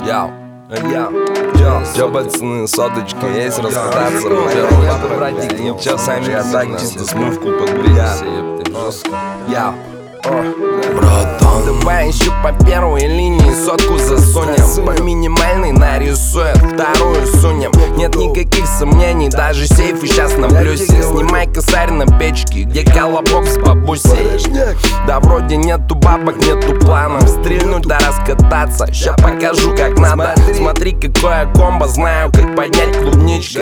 Чё, пацаны, соточка есть раскататься? Братик, ничего, сами так, чисто смывку подбить. Братан, давай еще по первой линии сотку засунем, по минимальной нарисуем, вторую сунем. Нет никаких сомнений, даже сейфы сейчас на плюсе. Снимай косарь на печке, где колобок с бабусей. Да вроде нету бабок, нету планов стрельнуть да раскататься. Ща покажу как надо. Смотри какое комбо, знаю как поднять клубнички.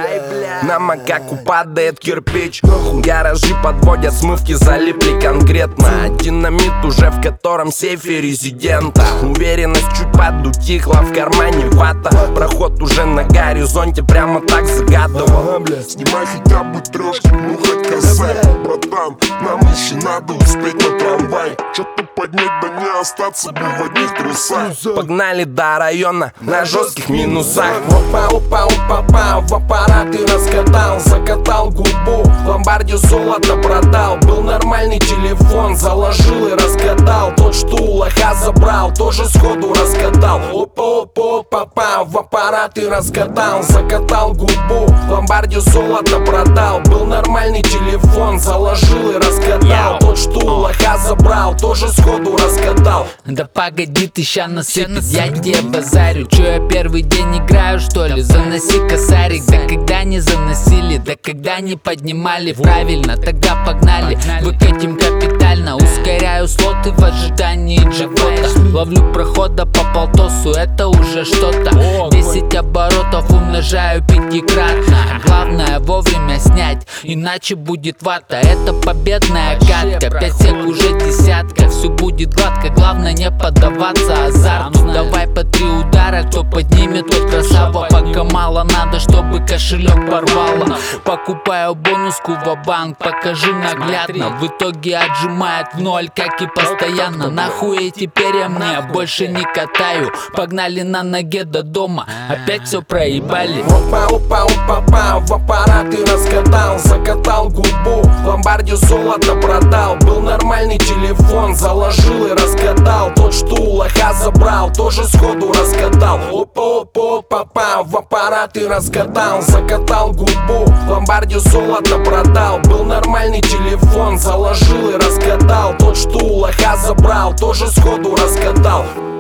На макаку падает кирпич. Гаражи подводят, смывки залипли конкретно. Динамит уже в котором сейфе резидента. Уверенность чуть подутихла, в кармане вата. Проход уже на горизонте, прямо так загадывал. Снимай хотя бы трешки, ну хоть косарь. Братан, нам еще надо успеть на трамвай. Что-то поднять, да не остаться бы в одних трусах. Погнали до района на жестких минусах. Опа-опа-опа-па, в аппарат и раскатал. Закатал губу, в ломбарде золото продал. Был нормальный телефон, заложил и раскатал. Тот, что у лоха забрал, тоже сходу раскатал. Опа-опа-опа-па, в аппарат и раскатал. Закатал губу, в ломбарде золото продал. Был нормальный телефон, заложил и раскатал. Тот, что у лоха забрал, тоже сходу раскатал. Да погоди, ты ща насыпет, я тебе базарю. Чё, я первый день играю, что ли? Заноси косарик. Да когда не заносили, да когда не поднимали. Правильно, тогда погнали, выкатим капитально. Ускоряю слоты в ожидании джекпота. Ловлю прохода по полтосу, это уже что-то. 10 оборотов умножаю пятикратно. Главное вовремя снять, иначе будет вата. Это победная катка, 5 сек уже десятка. Все будет гладко, главное не поддаваться азарту. Давай по 3 удара, кто поднимет, тот красава. Пока мало надо, чтобы кошелек порвало. Покупаю бонуску ва-банк, покажу наглядно. В итоге отжимает в ноль, как и постоянно. Нахуй эти перья мне больше не катаю. Погнали на ноге до дома, опять все проебали. Опа-опа-опа-па, в аппарат и раскатал. Закатал губу, в ломбарде золото продал. Был нормальный телефон, заложил и раскатал. Тот, что у лоха забрал, тоже сходу раскатал. Опа-опа-опа-па, в аппарат и раскатал. Закатал губу, в ломбарде золото продал. Был нормальный телефон, заложил и раскатал. Тот, что у лоха забрал, тоже сходу раскатал.